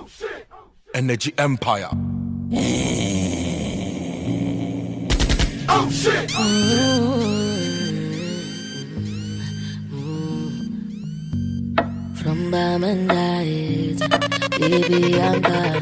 Energy Empire. Oh shit! From Bamandait, baby, I'm back.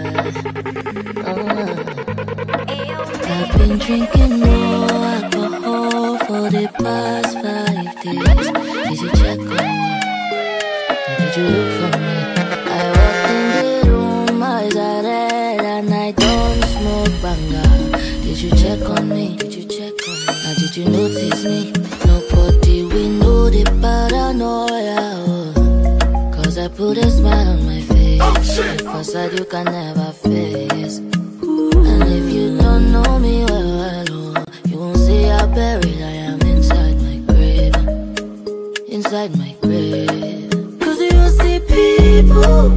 I've been drinking more alcohol for the past 5 days. Did you check on me? Or did you look for me? I walked in the room, eyes are red, and I don't smoke banga. Did you check on me? Did you check on me? Or did you notice me? Nobody will know the paranoia. Cause I put a smile on my face. The facade you can never face. And if you don't know me well, you won't see how buried I am inside my grave. Inside my grave. Cause you see people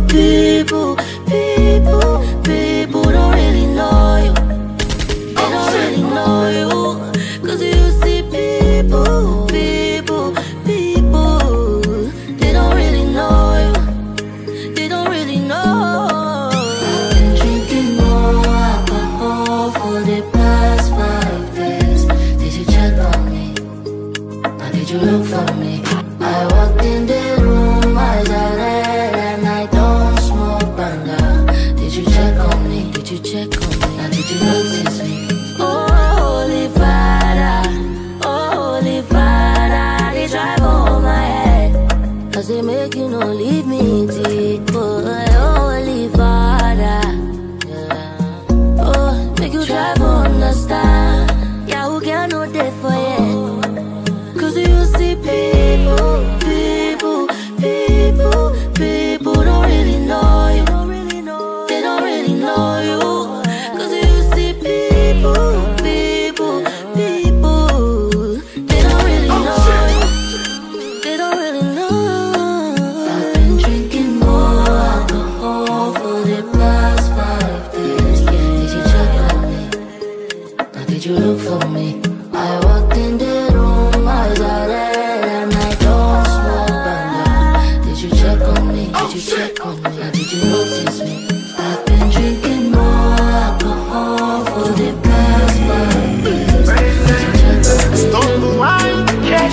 don't really know you. They don't really know you. Cause you see people, they don't really know you. They don't really know. I've been drinking more alcohol for the past 5 days. Did you check on me? Or did you look for me? I walked in the room, eyes are red, and I don't smoke banga. Did you check on me? Did you check on me? Or did you notice me? Oh, Holy Father, they drive on my head. Cause they make you no leave me deep. Oh, Holy Father, yeah. Oh, make you drive on the star. Yeah, who can know that for you? Cause you see people don't really know you. They don't really know you. Cause you see people, they don't really know you. They don't really know. I've been drinking more alcohol for the past 5 days. Did you check on me? Or did you look for me? I walked in the room, eyes are red, and I don't smoke banga. Did you check on me? Did you check on me? Or did you notice me? I've been drinking more alcohol for the past 5 days. Did you check on me? Stop the wine.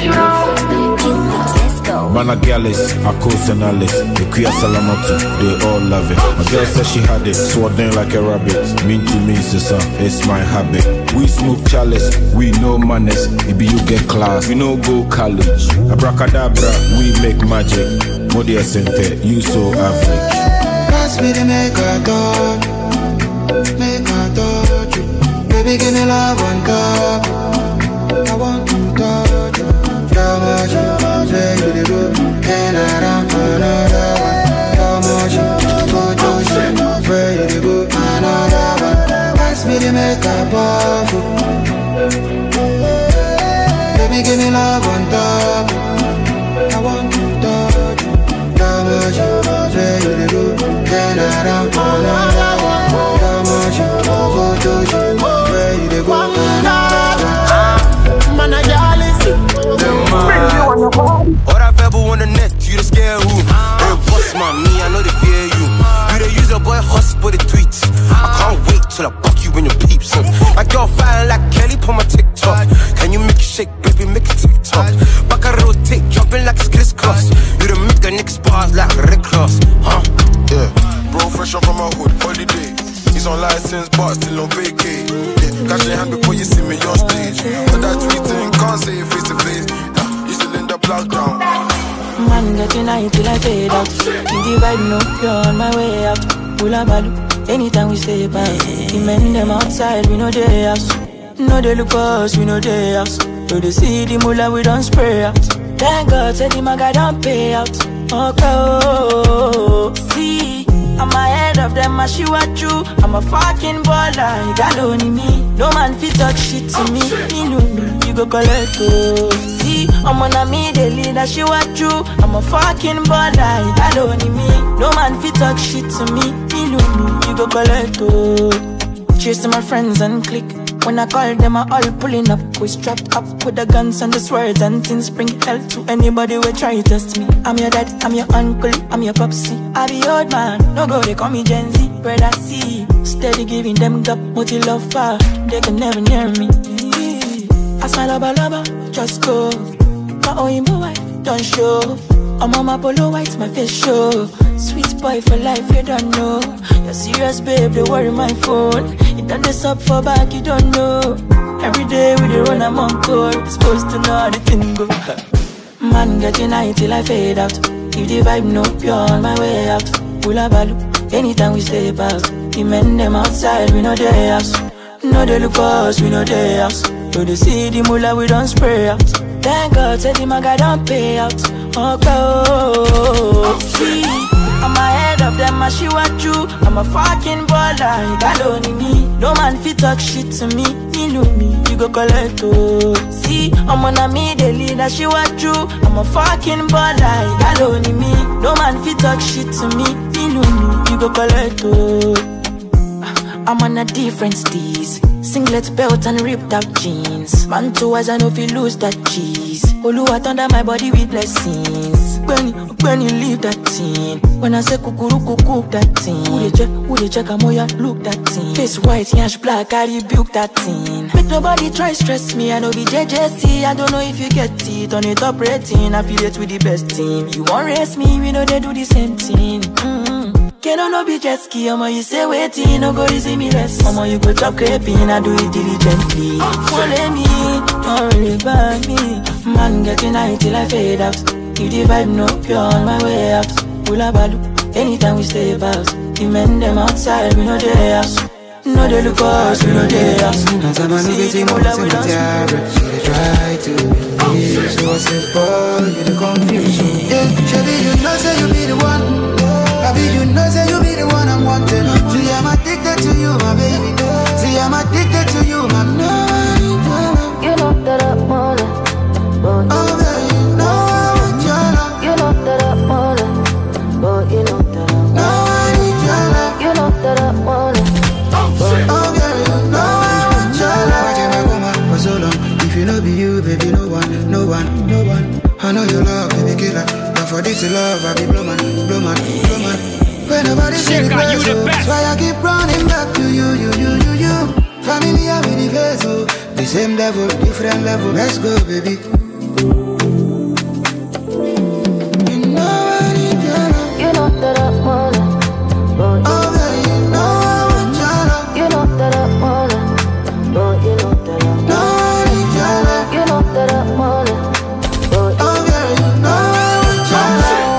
Mana Gallus, Akos and Alice, the Queer Salamatu, they all love it. My girl said she had it, swaddling like a rabbit. Mean to me, sister, it's my habit. We smoke chalice, we know manners. Maybe you get class, we no go college. Abracadabra, we make magic. Modia Center, you so average. Pass me the make a touch you. Baby, give me love on top. I want to touch you. How much you say you do, and I don't another one. How much you go to shit, pray you go another one. Pass me the makeup off. Baby, give me love on top. I want to touch you. How much you say you do, and I don't another one. How much you go to shit, pray you go another one. Man, I what I fable on the net, you the scare who? Hey, boss man, me, I know they fear you. You they use your boy hustle for the tweets. I can't wait till I buck you in your peeps. My girl fine like Kelly, put my TikTok. Can you make it shake, baby, make it TikTok? Back I rotate, jumping like it's crisscross. You the make a nigga bars like Rick Ross, huh? Yeah, bro, fresh up from my hood, holiday. He's on license, but still on vacay. Yeah, cash in hand before you see me on stage. But that tweeting can't say it face to face. You still in the lockdown. Man, getting high till I fade out. In the vibe, no, you're on my way out. Pull up, balu, anytime we stay back. The men them outside, we know they house. No, they look for us, we know they house. So they see the mullah, we don't spray out. Thank God, said the maga don't pay out. Okay, see, I'm ahead of them, I see what you. I'm a fucking baller, you got only me. No man fit talk shit to me. You go collect, oh. See, I'm on a me, the leader, she what you. I'm a fucking baller, you got only me. No man fit talk shit to me. You go collect, oh. Cheers to my friends and click. When I call them, I all pulling up. We strapped up with the guns and the swords and things. Bring hell to anybody who try to test me. I'm your dad, I'm your uncle, I'm your popsy. I be old man, no go, they call me Gen Z. Brother C, steady giving them gap, multi love far. They can never near me. I smile lover, just go. My own boy, don't show. I'm on my polo white, my face show. Sweet boy for life, you don't know. You're serious, babe, they worry my phone. You done this up for back, you don't know. Every day we dey run, I'm on call. Supposed to know how the thing go. Man, getting high till I fade out. If the vibe no pure, on my way out. Pull a balu, anytime we step out. The men them outside, we know they house. No they look for us, we know they house. So they see the moolah, we don't spray out. Thank God, say the maga don't pay out. Okay, see, I'm ahead of them, I she what you. I'm a fucking baller, you got only me. No man fit talk shit to me, you know me, you go collect oh. See, I'm on a me, the leader, she what you. I'm a fucking baller, you got only me. No man fit talk shit to me, you know me, you go collect oh. I'm on a different steez. Singlet belt and ripped out jeans. Man too as I know if you lose that cheese. Oluwa under my body with blessings. When you leave that thing. When I say kukuru cook that thing. Who they check amoya look that thing. Face white, yash black, I rebuke that thing. Make nobody try stress me, I know be JJC. I don't know if you get it. On it up rating, affiliate with the best team. You won't race me, we know they do the same thing. Can no be jet ski, Omo you say waiting, no go easy me less. Omo you go chop creping, I do it diligently. Won't let me, don't really bug me. Man getting high till I fade out. If the vibe no pure, on my way out. Pull a balu, anytime we step out. The men them outside, we know they house. No they look for us, we know they house. See the moolah, we don't speak. They try to be so simple, you the confusion. Yeah, Shelly, you know say you be the one. Baby, you know say you be the one I'm wanting. See, I'm addicted to you, my baby. See, I'm addicted to you, my baby. You know that I'm more than. Oh, baby, you know I want your love. You know that I'm more than. But you know that I'm. No, I need your love. You know that I'm more than. Oh, baby, you know I want your love. Watching my woman for so long. If you know be you, baby, no one. I know your love, baby, killer. For this love, I be blow man. When nobody see the best, that's why I keep running back to you. Family, I'm in the vessel. The same level, different level. Let's go, baby. You know I need your love. You know that I'm more than. Oh, baby, you know I want your love. You know that I'm more than. But you know that I'm. No, I need your love. You know that I'm more than. Oh, baby, you know I want your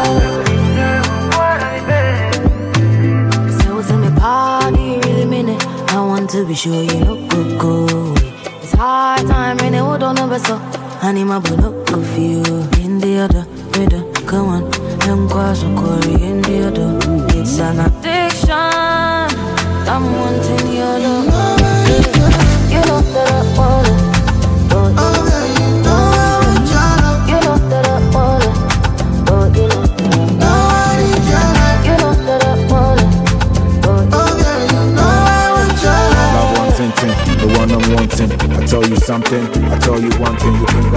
love. So what's in the party, really mean it. I want to be sure you look good. It's hard time when they would on the vessel. Honey, my boy look good for you. In the other, rhythm, come on. Young cross or Corey in the other. It's an addiction. I'm wanting your love. You know that I want it. Oh, baby, you know I want your love. You know that I want it. But you know that I. No, I need your love. You know that I want it. Oh, baby, you know I want your love. Love one thing, the one I'm wanting. I tell you something, I tell you one thing. You think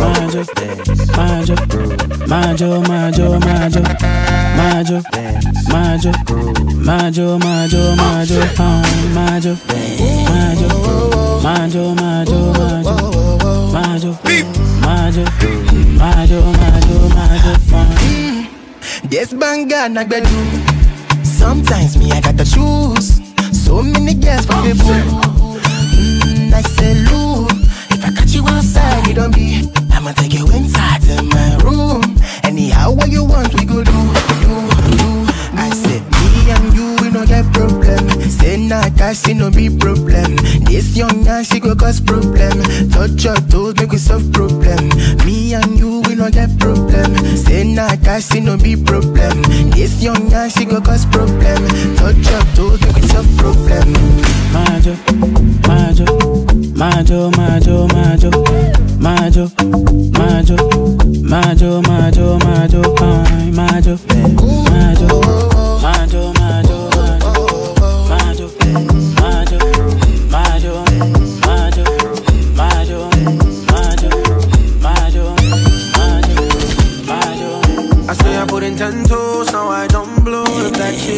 This banger na gbedu. Sometimes me I gotta choose. So many girls for people. I say Lou, if I catch you outside, you don't be. I'ma take you inside to my room. Anyhow, what you want, we go do. I said me and you, we no get problem. Say nah, cash, no be problem. This young man, she go cause problem. Touch your toes, make we solve problem. Me and you, we no get problem. Say nah, cash, no be problem. This young man, she go cause problem. Touch your toes, make we solve problem. Majo,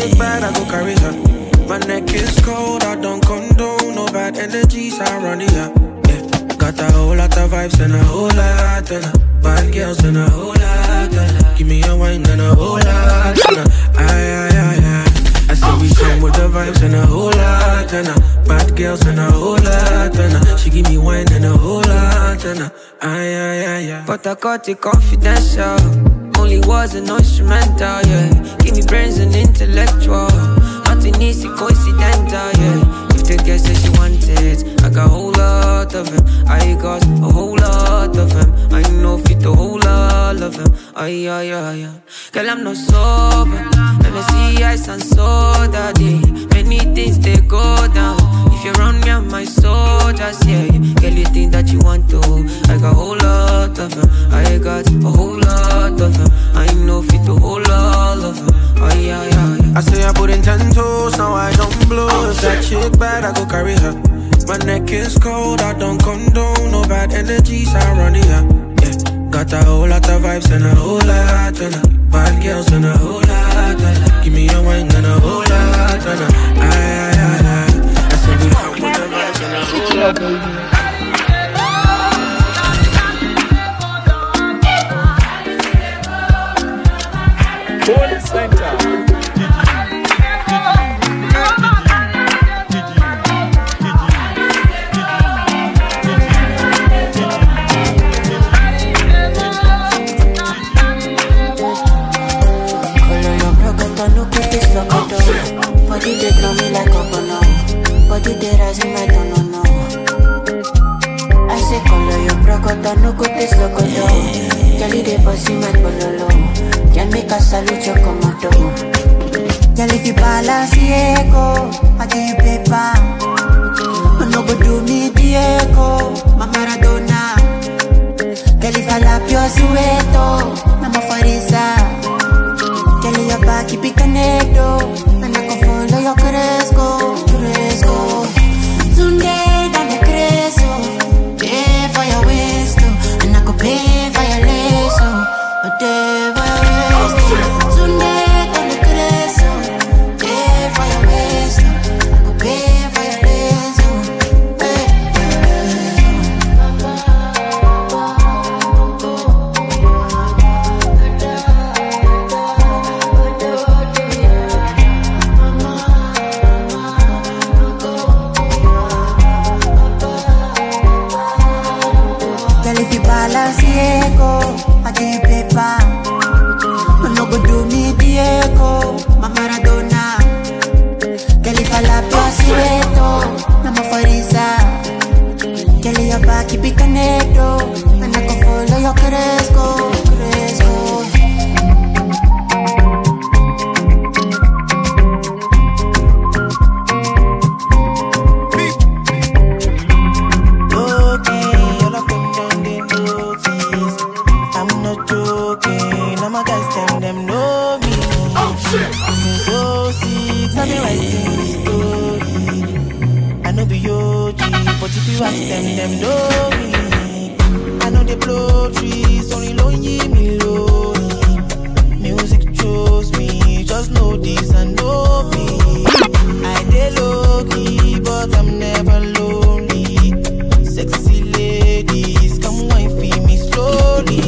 chick bad, I go carry her. My neck is cold, I don't condone no bad energies, I run it up. Yeah, got a whole lot of vibes and a whole lot of bad girls and a whole lot of. Give me a wine and a whole lot of. Aye. I said we come with the vibes and a whole lot of bad girls and a whole lot of. She give me wine and a whole lot of. Aye. But I got it confidential. Only was an instrumental, yeah. Give me brains and intellectual. Nothing easy, coincidental, yeah. If the girl says she wanted, I got a whole lot of him. I got a whole lot of him. I know fit a whole lot of him. Ay. Girl, I'm not sober. And I see ice and soda, day. Many things they go down. If you're around me, I'm my soldiers, yeah. Girl, you think that you want to? I got a whole lot of him. I got a whole lot of him. I know fit a whole lot of him. Ay. I say I put in 10 toes, now I don't blow. If that chick bad, I go carry her. My neck is cold, I don't condone no bad energies, I run it up. Yeah, got a whole lot of vibes and a whole lot of bad girls and a whole lot of. Give me a wine and a whole lot of. Aye. I said we come with the vibes and a whole lot of. Holy Center. Body they draw me like a bono. Body they rise in my no. I say color your brocodo, no go taste locodo. Jelly they bossy my bololo. Can make a salute your commando. Girl, if you balance Diego, I give you paper. No go do me Diego, my Maradona. Girl, if I lap your sueto, I'm a farisa. Girl, your back keep it connected. And I can follow your cresco. Today, down the cresco. Pay for your waist, and I could pay for your lace, whatever. I give you paper. No go do me Diego, my Maradona. Girl, if I lap your sueto, I'm a farisa. Girl, your back keep it connected, and I can follow your cresco. Them know me. I know they blow trees, only lonely me lonely. Music chose me, just know this and know me. I dey low key, but I'm never lonely. Sexy ladies, come wine for me slowly.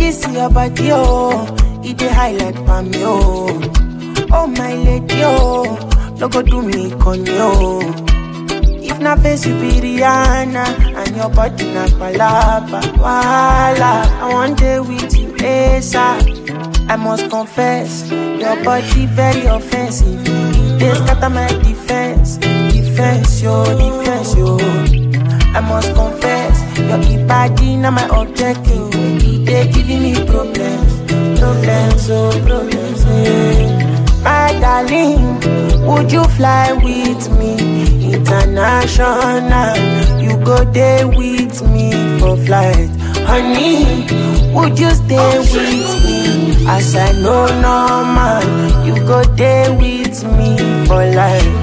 this your body, oh. It dey high like Pammy, oh. Oh my lady, oh. No go do me conyo. If na face you be Rihanna, and your body na palapa, wala. I want day with you, ASAP. I must confess, your body very offensive. It dey scatter my defense, defense, yo. I must confess, your body na my objective. It dey giving me problems, yeah. My darling, would you fly with me international? You go there with me for flight. Honey, would you stay with me? As I know normal, you go there with me for life.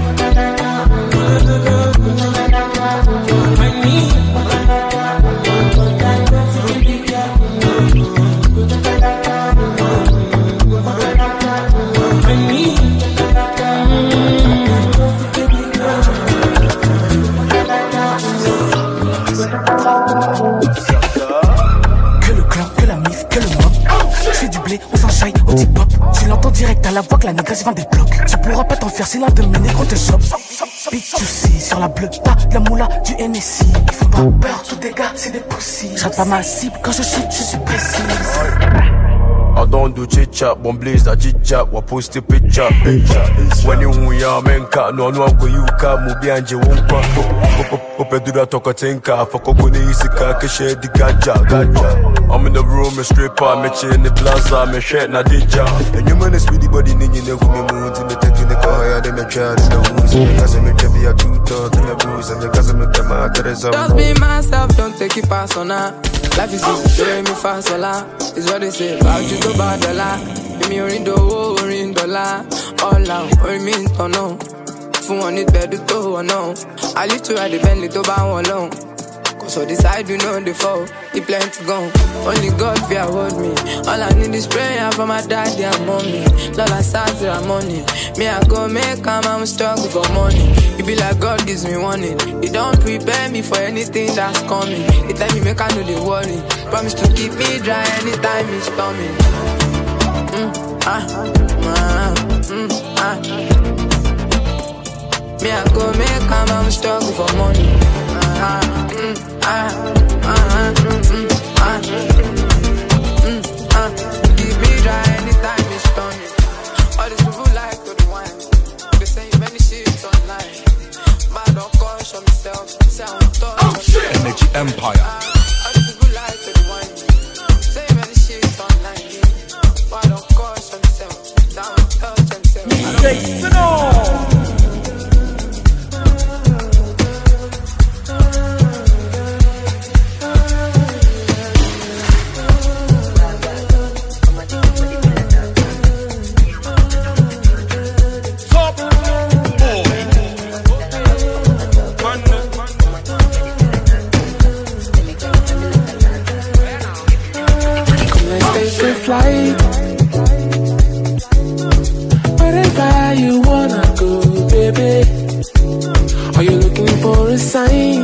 Au tip-hop, tu l'entends direct à la voix que la négresse vend des blocs. Tu pourras pas t'en faire si l'un de mes négros te chope. Big juicy, sur la bleue, t'as de la moula, du NSI. Ils font pas peur, tous des gars, c'est des poussies. Je rate pas ma cible, quand je shoot, je suis précis. I don't do chit-chat, one blaze that chit-chat, wa post a picture. When you ya menka, no go you ka, mubi anje wonka. Ope do that talk a tinka, fuck up with the isika, keshe di gaja. I'm in the room, a stripper, me in the plaza, me shirt na dija. And you man a speedy body, ninja never me moons in the tent in the car, yeah, they me child in the woods. Because I'm a chubby, a two-talk in the blues, and because I'm a tema, just be myself, don't take it personal. Life is easy, doing me fast, voila. Is what they say about you to bad dollar. Give me orin dollar. All out, or me to know. Fun on it, better to know. I live to ride the Bentley to buy one long. Cause so decide you know the fall. He plan to go. Only God fear hold me. All I need is prayer for my daddy and mommy. Lord, I start to have money. Me, I go make come, I'm struggling for money. It be like God gives me warning. He don't prepare me for anything that's coming. He tell me make I know the worry. Promise to keep me dry anytime it's storming. Me, I go make come, I'm struggling for money. Keep me dry anytime it's storming. All these people like to the wine. They say many shit online. But don't caution myself. Say I'm touch. Energy Empire. All these people like to the wine. Say many shit online. But don't caution myself. Say I'm touch myself. Flight. Wherever you wanna go, baby. Are you looking for a sign?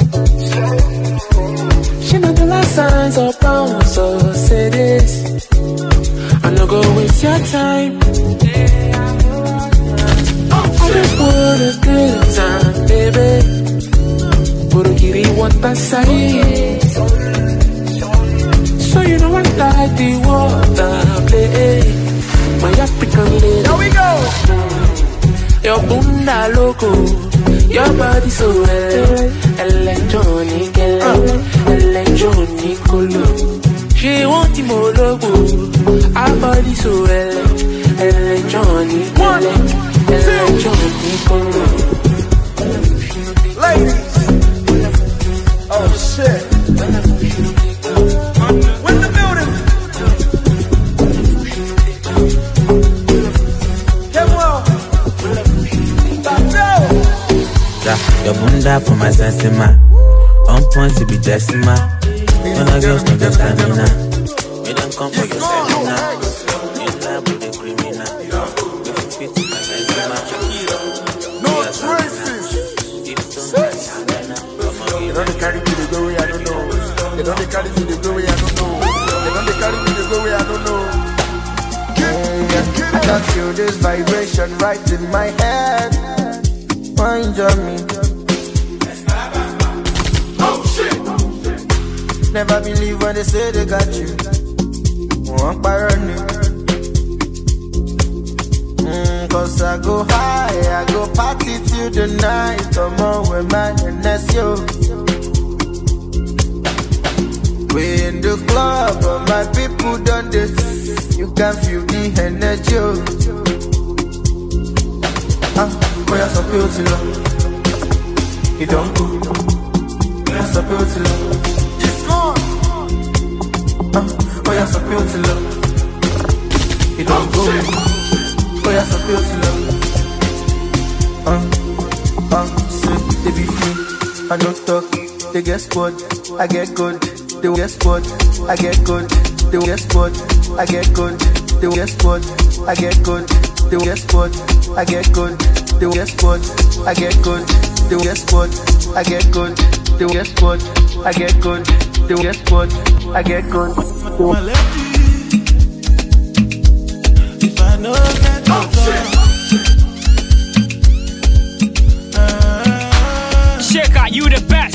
She know the last signs of pounds, so say this. I no go waste your time. I just want a good time, baby. Burukiri want that side. So you know I like the water play. My African lady. Here we go. Your bunda loco, your body so electronic, electronic color. She want him all logo, our body so electronic, electronic color. Ladies, oh shit. Your bunda for my sensima. On point to be decima. When I girls no get stamina. We don't come for your stamina. You love with the criminal. If you fit my sensima. No traces. They don't carry me the way I don't know. They don't carry me the way I don't know. They don't carry me the way I don't know. I can feel this vibration right in my head. Mind on me. Oh shit. Never believe when they say they got you. One parony. Cause I go high, I go party till the night. Come on with my NSO. We in the club, but my people done this. You can feel the energy. Boy, I'm so beautiful. You don't go. I'm so beautiful. It's gone. Boy, I'm so beautiful. You don't go. Boy, I'm so beautiful. So they be free. I don't talk. They get spot. I get good. They get spot. I get good. They get spot. I get good. They get spot. I get good. They get spot. I get good. They get spot. I get good. They get spot. I get good. They get spot. I get good. They get spot. I get good. My lady, if I know that Sheka, you the best.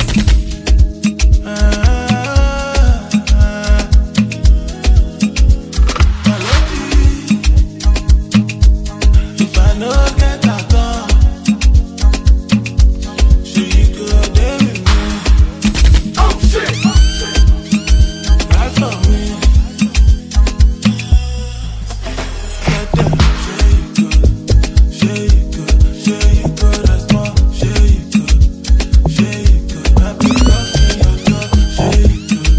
If I know get that done, she could there with me. Oh shit. Right for me. Let them say you good, that's more. Say you good. I be knocking your door. Say you good,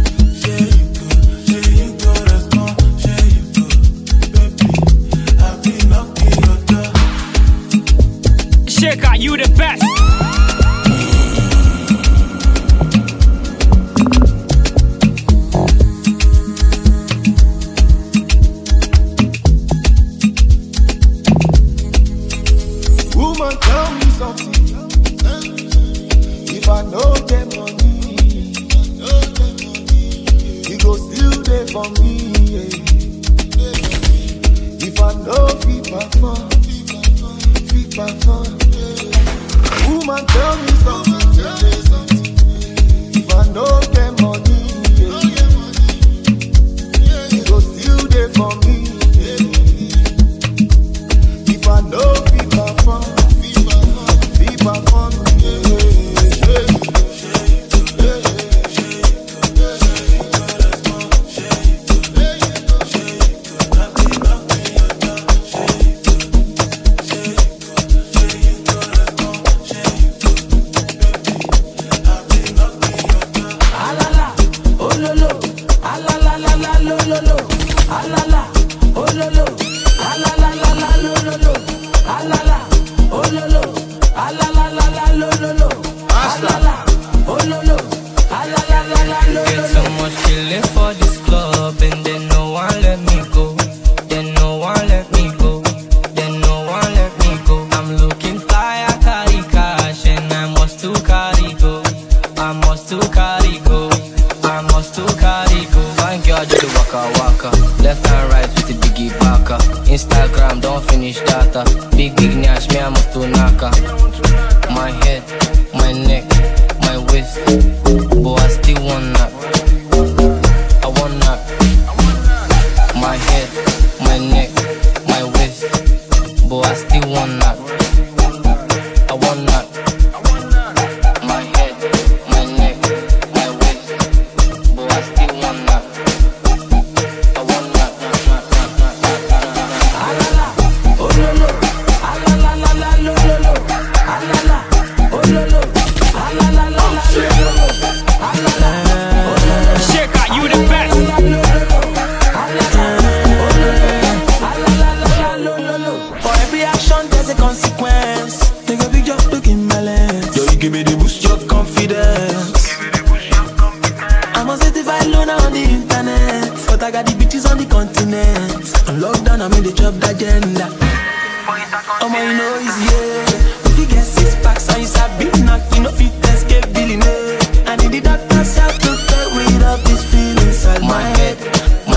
that's more. Say you good, baby. I be knocking your door. Sheka, you the best. Woman, tell me something. If I know get money, you go still there for me. Yeah. If I know fit my fun. Woman, tell me something. If I know get money, you go still there for me. If I know fit my fun. Get so much feeling for this club, and then no one let me go. Then no one let me go. Then no one let me go. I'm looking fly, I carry cash, and I must to carry go. I must to carry go. I must to carry go. Fine girl, do the waka waka. Left and right with the biggie baka. Instagram, don't finish data. Big nyash, me I must to naka. My head, my neck, my waist. But I still want that. I want that. My head, my neck, my waist. But I still want that. I want that. My head, my neck, my waist. But I still want that. I want that. Alala, oh no no. Alala la la lo lo lo. Alala, oh no no. Alala la la lo lo lo. Sheka, you the best. For every action, there's a consequence. Take a picture, look in balance. Yo, you give me the boost, your confidence. I'm a certified loner on the internet, but I got the bitches on the continent. On lockdown, I'm in the job agenda. I'm on, you know, it's yeah. If you get 6 packs and you start big knock, you know, fit escape billionaire. And in the doctor's have to get rid of this feeling inside my head, my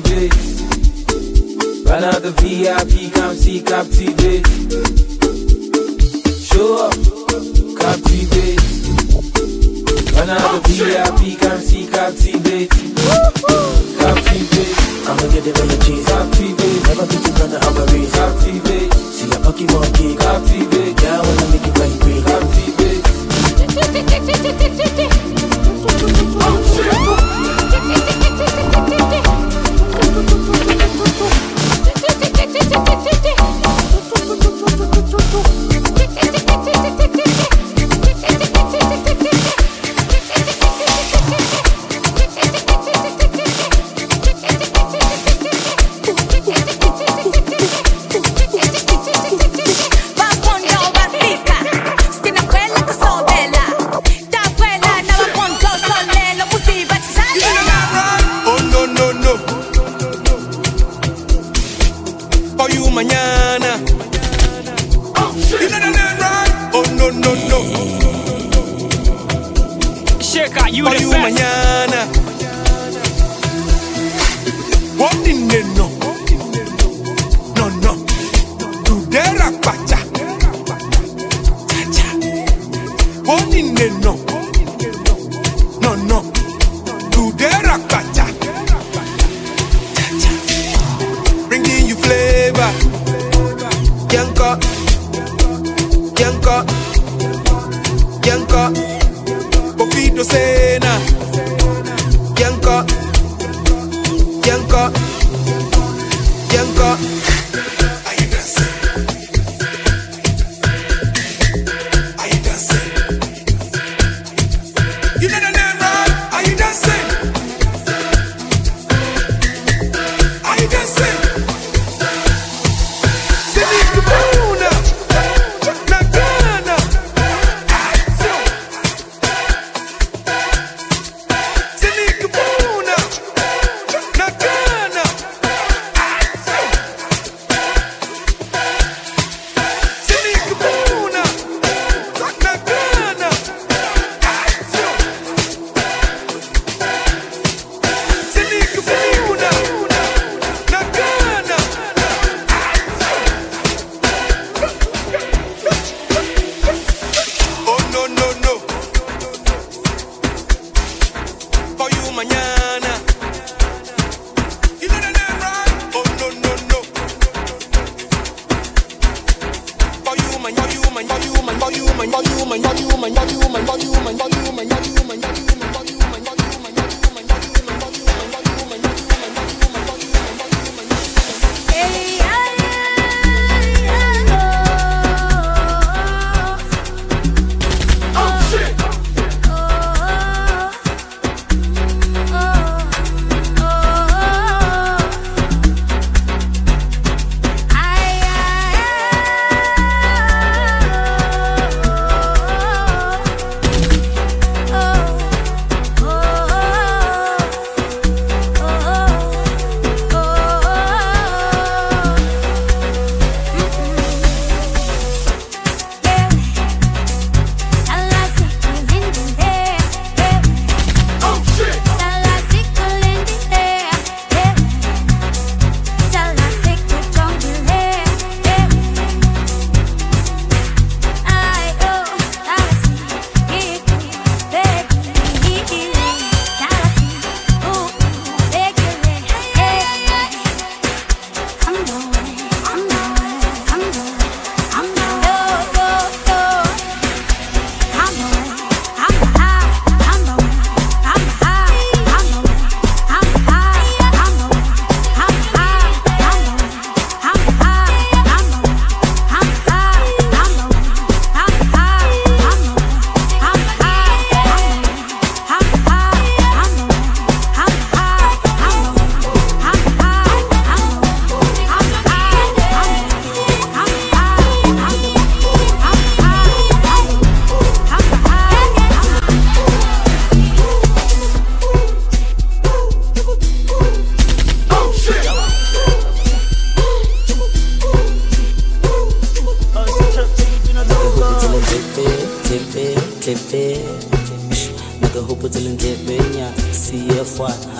captivate. Run out the VIP, come see, captivate. Show up, captivate. Run out the VIP, come see, captivate. Captivate. I'ma get it when you cheese. Captivate. Never fit to run out of race. Captivate. See a Pokemon key. Captivate. Yeah, I wanna make it vibrate. Captivate.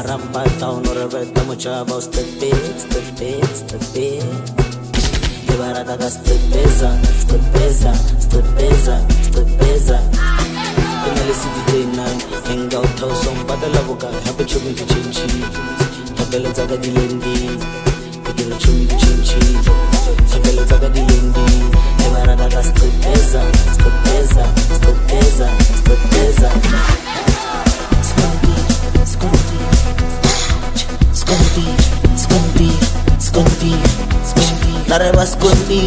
rampa down or a red damuchava, step it. Barata stepeza. Inale sidina enga uthoso mbada labuka hape chumi kichinchi tabela zaga dilendi ikira chumi kichinchi tabela zaga dilendi barata stepeza Nareva escondi,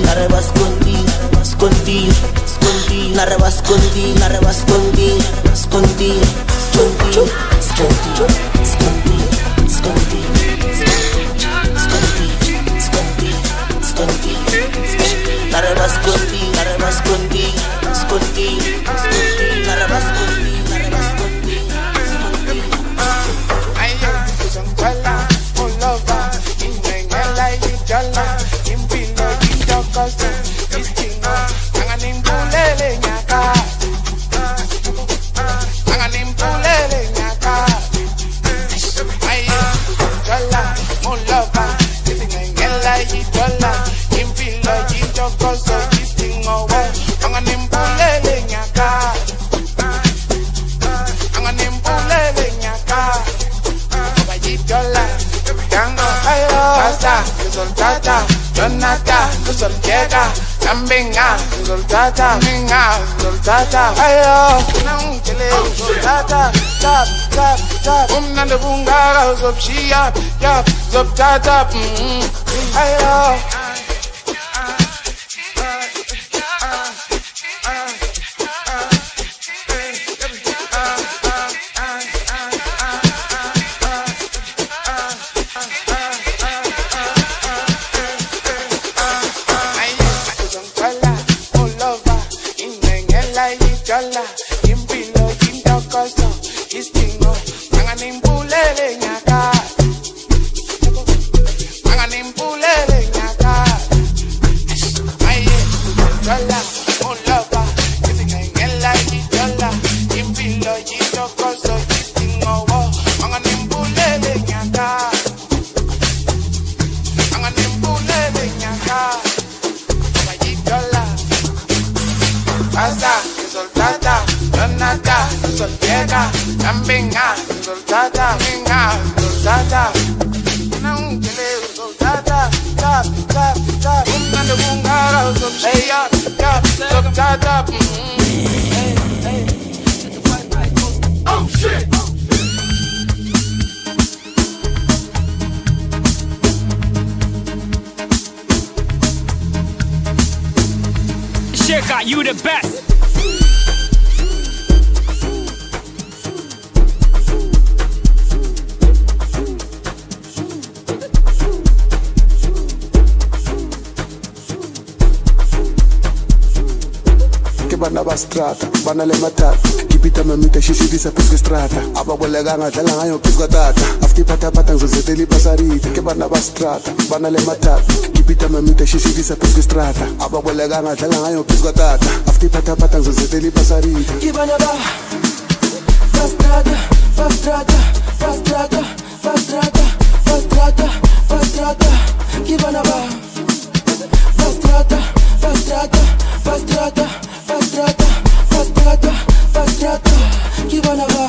ayo nangile soltata tap umnande bunga zopshia yap zoptata ayo Sheka, you the best. Bana bastrata, bana le matata. Kipita mamita shishidisa pesque strata. Aba boleganga dala ngayo pesque tata. Afti pata pata nzozeteli pasarita. Ke bana bastrata, bana le matata. Kipita mamita shishidisa pesque strata. Aba boleganga dala ngayo pesque tata. Afti pata pata nzozeteli pasarita. Ke bana ba bastrata. Ke bana ba bastrata. Kibanaba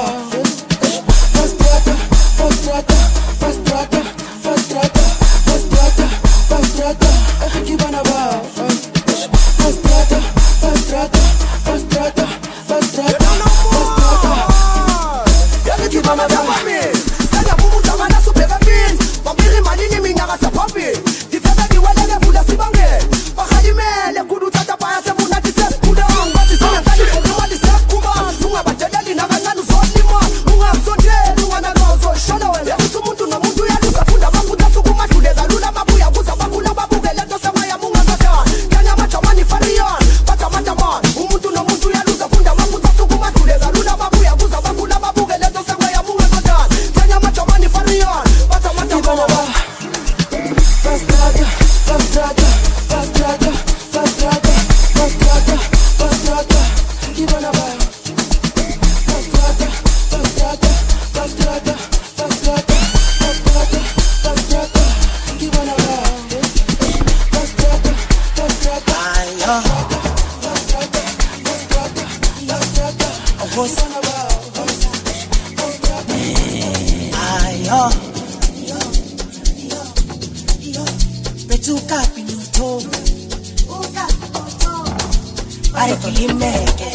Bahali ari kulimeke.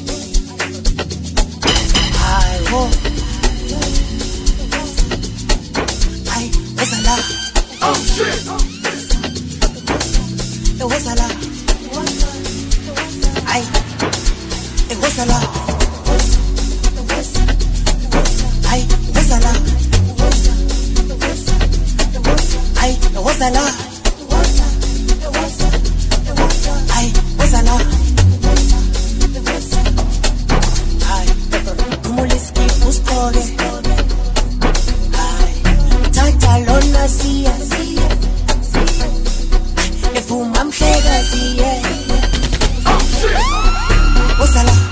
Ay, oh. Ay, what's a lot? Oh shit! It was a lot. Ay, it was a lot. Ay, what's a lot? Ay, it was a lot. Ay, what's a lot? Ay, kumuliski pustoge. Ay, tatalona siya. Efuma mhleka siya. What's a lot?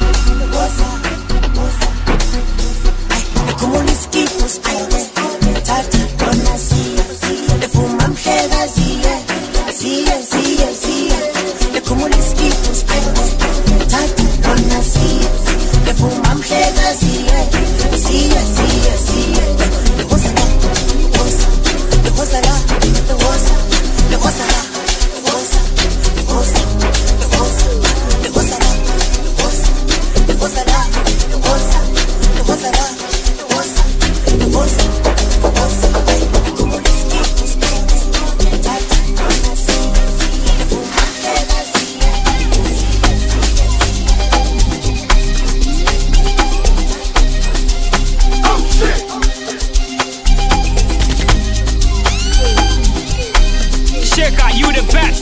Ay, kumuliski pustoge. Tatalona siya. Efuma mhleka siya. Siya, siya, siya. Como les quito, tata, no siya. Le fumam hega siya. Siya, siya, siya. Le goza la, le goza. Le goza la, le goza. Le goza la, le goza. Le goza, le goza. Le goza la, le goza. Le goza la, le goza. Le goza la, le goza. Le goza, le goza. Como les quito, tata, no siya. Le fumam hega siya. Sheka, you the best.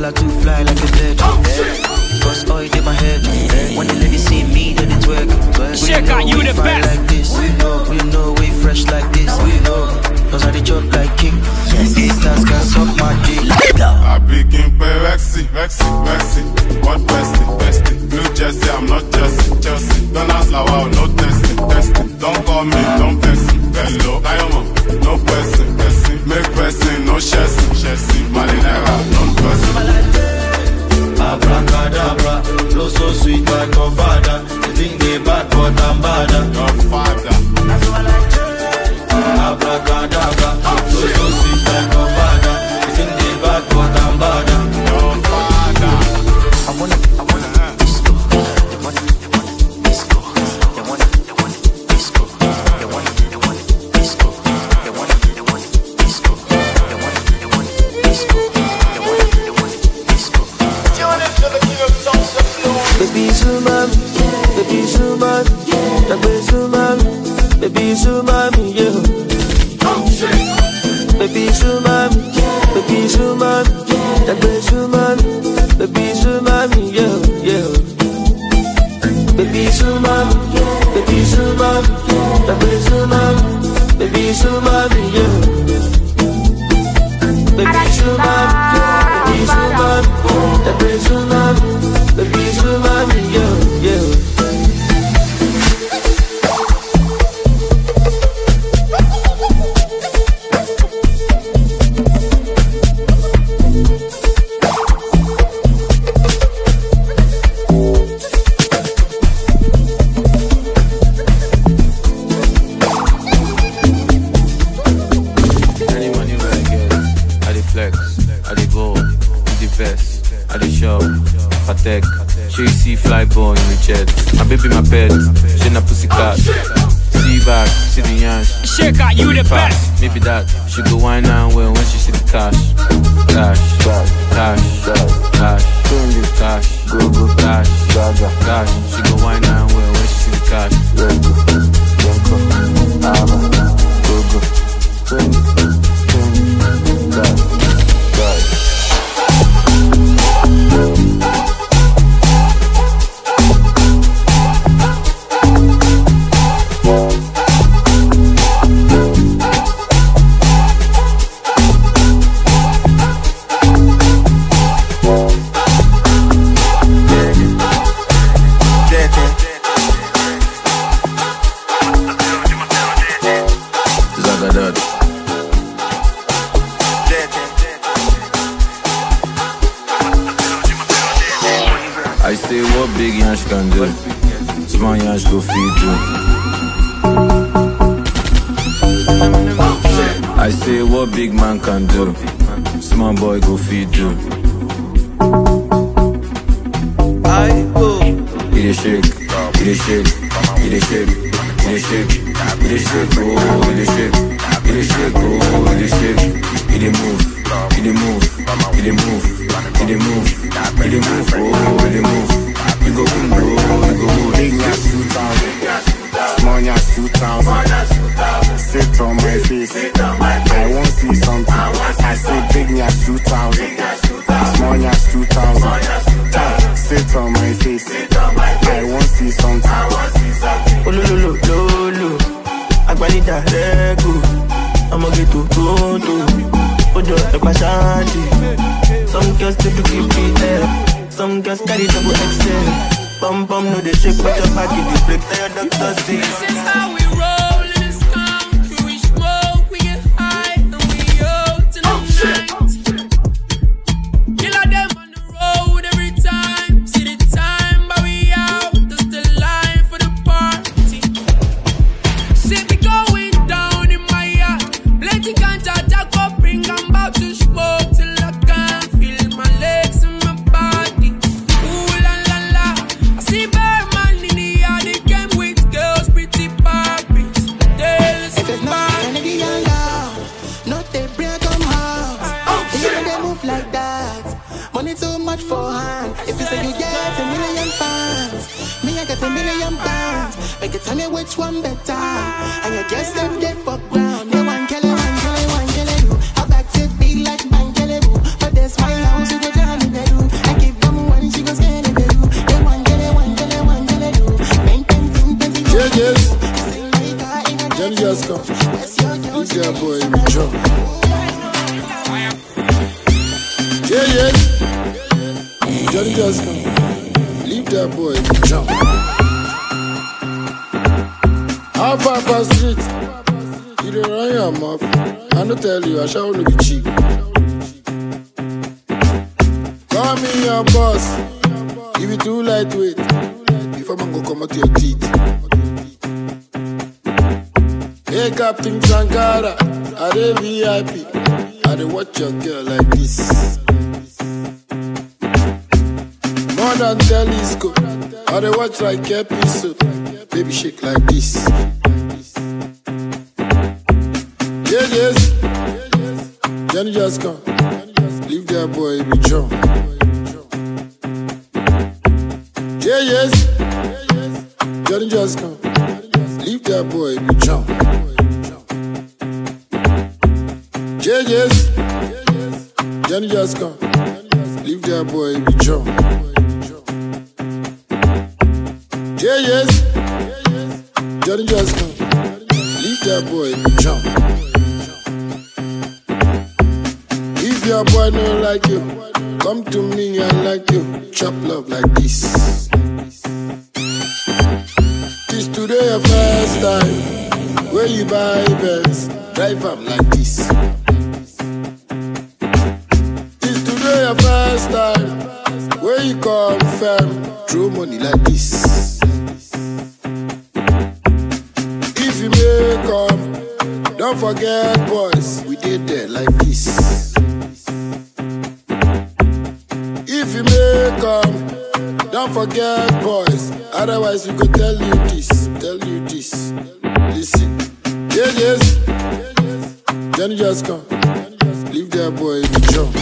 I too fly like a bird. Cause oil in my head. When the ladies see me, then it's work. Check out you the best. Like this. We know we fresh like this. Cause I chop like king. Haters can suck my dick. I begin by Rexy, what bestie, Blue Jersey, I'm not Chelsea, don't ask Lawa, no testing, don't call me, don't person, hello, Diamond, no person, make person, no chassis, Malinera, no person. Abracadabra, flow so sweet like your father, you think they bad but I'm badder. Your father. Abracadabra, flow so sweet like your father, you think they bad but I'm badder. Your father. I wanna disco. They wanna disco. They wanna disco. They wanna disco. They wanna disco. They wanna disco. They wanna disco. Tune into the king of songs of flow. Baby Sumami, baby Sumami, baby Sumami, baby Sumami, yeah. Baby Sumami, baby Sumami, baby Sumami, baby Sumami, yeah, yeah. Baby Sumami, baby Sumami, baby Sumami, baby Sumami, yeah. Baby Sumami, baby Sumami, baby Sumami, baby Sumami, yeah, yeah. She see fly boy in the jet. My baby, my pet. She na pussycat. See back, see the yansh. Check out you the best. Maybe that she go wine and well when she see the cash. Cash, cash, cash, cash, cash, go go cash, cash. She go wine and well when she see the cash. I say what big yansh can do, small yansh go feed you. I say what big man can do, small boy go feed you. It is shake, it is shake, it is shake, it is shake, it is shake, oh, it is shake, it is shake, oh, it is shake, it is move, it is move, it is move, it is move, it is move, oh, it is move. You go boom, bro, you go boom. Big Nash 2000, small Nash 2000. Sit on my face, I won't see something. I say big Nash 2000, small Nash 2000. Sit on my face, I won't see something. Oh, lo, Agbalita, Rego, I'ma get to go. Ojo, Ekpashanti. Some girls take to keep it there. Some girls carry double XL. Bum no they shake, but your back in the break. Tell your doctor see. This is how we roll in this country. We smoke, we get high, and we out in the night. Killer them on the road every time. See the time, but we out. That's the line for the party. See me going down in my yard. Plenty ganja, jack up, bring. I'm about to smoke till I can't feel my legs and my body. Ooh la la la. I see Birdman in the yard. They came with girls, pretty Barbies. If it's not Kennedy and love, not they bring come house. You know they move like that. Money too much for hand. If you say you get a million fans, me I get a million pounds. Make it tell me which one better. And you guess them get for ground. They want Kelly, one Kelly, you. I back to big like man Kelly boo. But this my house, you go down in the Yeah, yes. Johnny just come. Leave that boy, jump. How far past street? You don't run your mouth. I don't tell you, I shall only be cheap. Call me your boss. Give it too lightweight. Before man go come out to your teeth. Hey, Captain Sankara. I dey VIP. I dey watch your girl like this. More than telescope. I dey watch like episode. Baby shake like this. Yeah, yes. Johnny just come. Leave that boy be drunk. Yeah, yes. Johnny just come. Leave that boy be drunk. Yeah, yes. Johnny just come. Leave that boy be drunk. Yeah, yes. Johnny just come. Leave that boy be drunk. If your boy don't like you, come to me and like you. Chop love like this. This today your first time. Where you buy Benz, drive up like this. This today your first time. Where you confirm, throw money like this. If you make up, don't forget boys, we did there like this. If you make up, don't forget boys, otherwise we could tell you this. Listen, yeah, yes, Johnny just come, leave that boy in the jump.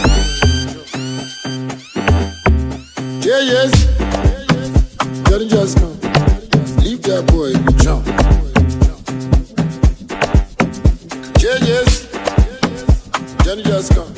Yeah, yes, Johnny just come, leave that boy in the jump. Yeah, yes, Johnny just come.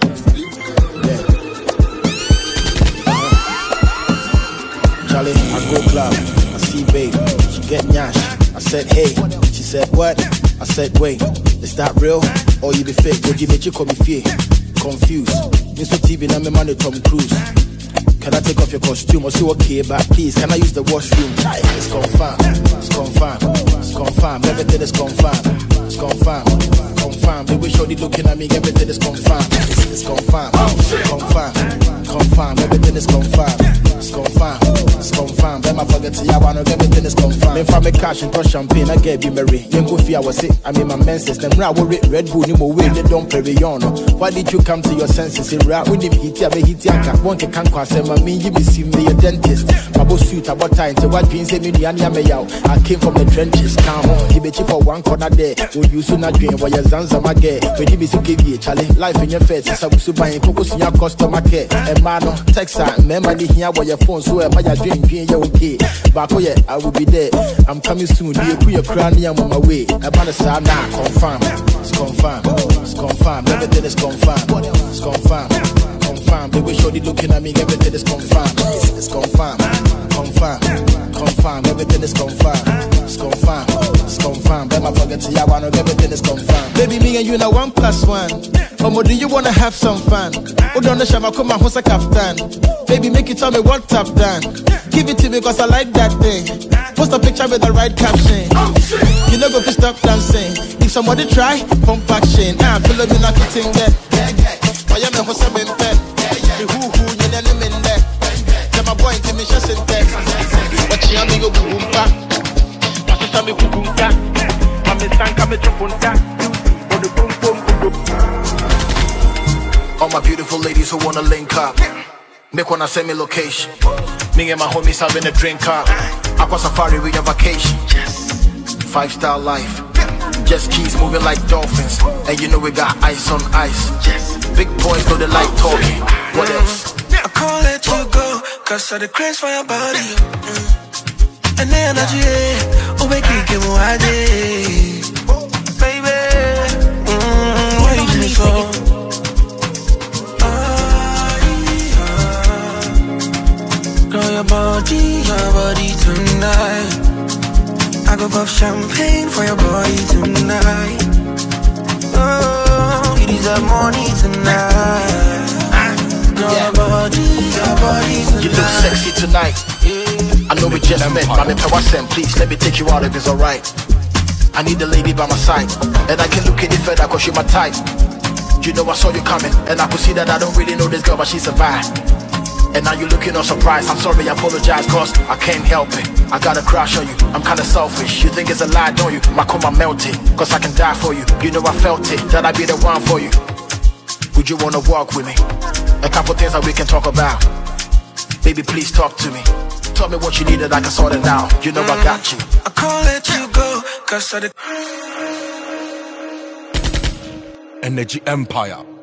Charlie, I go club, I see babe, she get nyash. I said hey, she said what? I said wait, is that real? Or you be fake? Would you make you call me fear? Confused. Mr. TV, now me man Tom Cruise. Can I take off your costume or see okay, but please, can I use the washroom? It's confirmed, it's confirmed, it's confirmed, everything is confirmed, it's confirmed, confirmed. They wish you're looking at me, everything is confirmed, it's confirmed, confirmed, confirmed, everything is confirmed, it's confirmed, it's confirmed. Then I forget to you, everything is confirmed. If I make cash and touch champagne, I get be merry. Then go fear, I was sick, I mean my menses. Then I will Red Bull, no more way, they don't play beyond. Why did you come to your senses? If I would hit you, I hit you, I can't want to can't cross them. I mean, you be seeing me a dentist. My boss suit about time to what dreams me the out. I came from the trenches. Come on, he bet you for one corner there. Will you soon not dream while your Zanza my get? When you be so give you Charlie, life in your face. So we buying focus in your customer care. And man, text her, remember the here where your phone so my dream you okay. But oh yeah, I will be there. I'm coming soon. You put your crown here on my way. I'm on the side now, confirm. It's confirmed. It's confirmed. Everything is confirmed. It's confirmed. Confirmed. They wish you're looking at me, everything is confirmed. It's confirmed. Confirmed. Confirmed. Everything is confirmed. It's confirmed. It's confirmed. Then I forget to you, everything is confirmed. Baby, me and you now 1+1. Omo, do you wanna have some fun? Oh, don't know, I come and host a kaftan. Baby, make you tell me what I've done. Give it to me cause I like that thing. Post a picture with the right caption. You know go to stop dancing. If somebody try, pump action. I feel like you're not getting that. I am a host of men pet. The who, you know them in there. Tell my boy to me just in there. What you am go boom back. What you tell me boom back. I'm a tank, I'm a chupunta. For the boom boom boom. All my beautiful ladies who wanna link up. Make wanna send me location. Me and my homies having a drink up. Aqua safari with your vacation. 5-star life. Just keys moving like dolphins. And you know we got ice on ice. Big boys know they like talking. What else? I can't let you go, cause of the craze for your body. And the energy, oh make me get more idea. Baby, why you do me so? Girl, your body tonight. I go pop champagne for your body tonight. Oh, the money tonight. Nobody, you look sexy tonight. I know we just met, but please let me take you out if it's alright. I need a lady by my side, and I can look any further cause you're my type. You know I saw you coming, and I could see that I don't really know this girl, but she survived. And now you're looking all surprised. I'm sorry, I apologize, cause I can't help it. I got a crush on you, I'm kinda selfish. You think it's a lie, don't you? My coma melted, cause I can die for you. You know I felt it, that I'd be the one for you. Would you wanna walk with me? A couple things that we can talk about. Baby, please talk to me. Tell me what you need and I can sort it out. You know I got you. I can't let you go, cause of the Energy Empire.